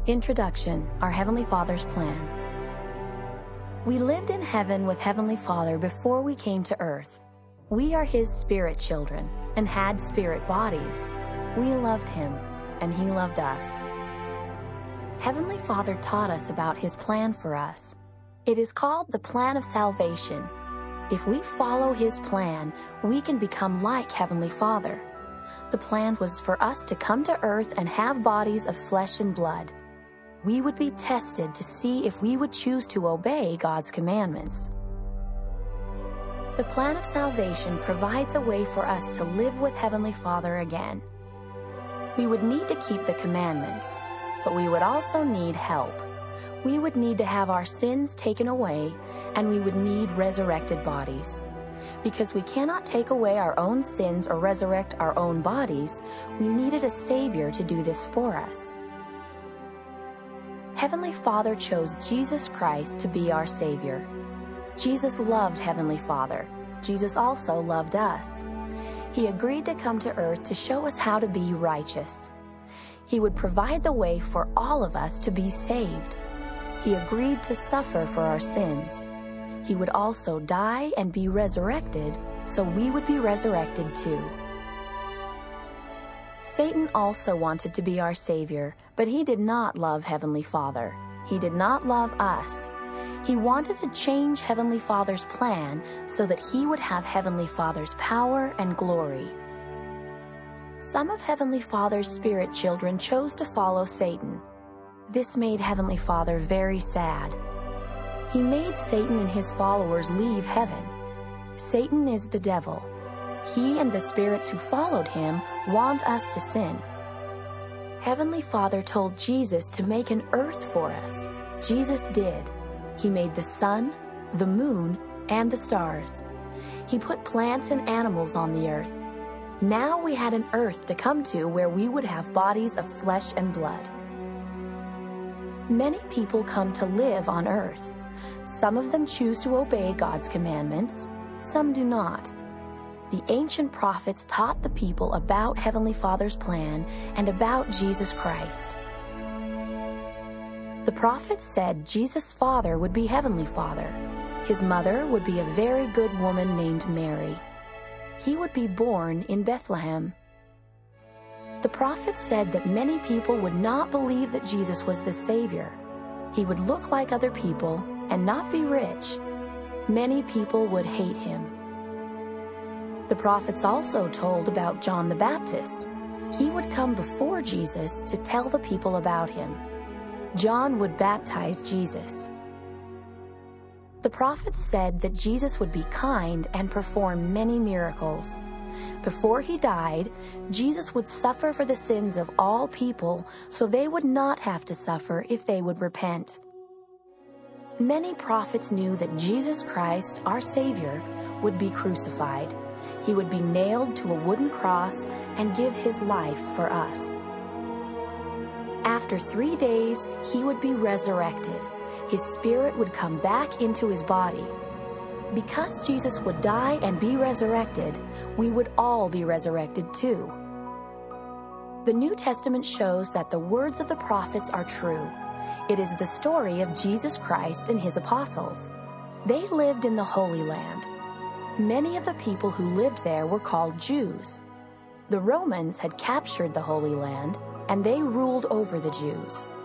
Introduction, Our Heavenly Father's Plan. We lived in heaven with Heavenly Father before we came to earth. We are His spirit children and had spirit bodies. We loved Him, and He loved us. Heavenly Father taught us about His plan for us. It is called the plan of salvation. If we follow His plan, we can become like Heavenly Father. The plan was for us to come to earth and have bodies of flesh and blood. We would be tested to see if we would choose to obey God's commandments. The plan of salvation provides a way for us to live with Heavenly Father again. We would need to keep the commandments, but we would also need help. We would need to have our sins taken away, and we would need resurrected bodies. Because we cannot take away our own sins or resurrect our own bodies, we needed a Savior to do this for us. Heavenly Father chose Jesus Christ to be our Savior. Jesus loved Heavenly Father. Jesus also loved us. He agreed to come to earth to show us how to be righteous. He would provide the way for all of us to be saved. He agreed to suffer for our sins. He would also die and be resurrected, so we would be resurrected too. Satan also wanted to be our Savior, but he did not love Heavenly Father. He did not love us. He wanted to change Heavenly Father's plan so that he would have Heavenly Father's power and glory. Some of Heavenly Father's spirit children chose to follow Satan. This made Heavenly Father very sad. He made Satan and his followers leave heaven. Satan is the devil. He and the spirits who followed him want us to sin. Heavenly Father told Jesus to make an earth for us. Jesus did. He made the sun, the moon, and the stars. He put plants and animals on the earth. Now we had an earth to come to where we would have bodies of flesh and blood. Many people come to live on earth. Some of them choose to obey God's commandments. Some do not. The ancient prophets taught the people about Heavenly Father's plan and about Jesus Christ. The prophets said Jesus' father would be Heavenly Father. His mother would be a very good woman named Mary. He would be born in Bethlehem. The prophets said that many people would not believe that Jesus was the Savior. He would look like other people and not be rich. Many people would hate him. The prophets also told about John the Baptist. He would come before Jesus to tell the people about him. John would baptize Jesus. The prophets said that Jesus would be kind and perform many miracles. Before he died, Jesus would suffer for the sins of all people, so they would not have to suffer if they would repent. Many prophets knew that Jesus Christ, our Savior, would be crucified. He would be nailed to a wooden cross and give his life for us. After 3 days, he would be resurrected. His spirit would come back into his body. Because Jesus would die and be resurrected, we would all be resurrected too. The New Testament shows that the words of the prophets are true. It is the story of Jesus Christ and his apostles. They lived in the Holy Land. Many of the people who lived there were called Jews. The Romans had captured the Holy Land, and they ruled over the Jews.